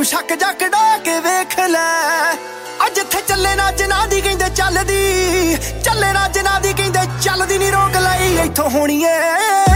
ਤੂੰ ਸ਼ੱਕ ਜੱਕ ਡਾ ਕੇ ਵੇਖ ਲੈ ਅੱਜ ਇੱਥੇ ਚੱਲੇ ਨਾ ਜਨਾ ਦੀ ਕਹਿੰਦੇ ਚੱਲਦੀ ਚੱਲੇ ਨਾ ਜਨਾ ਦੀ ਕਹਿੰਦੇ ਚੱਲਦੀ ਨੀ ਰੋਕ ਲਈ ਇੱਥੋਂ ਹੋਣੀ ਏ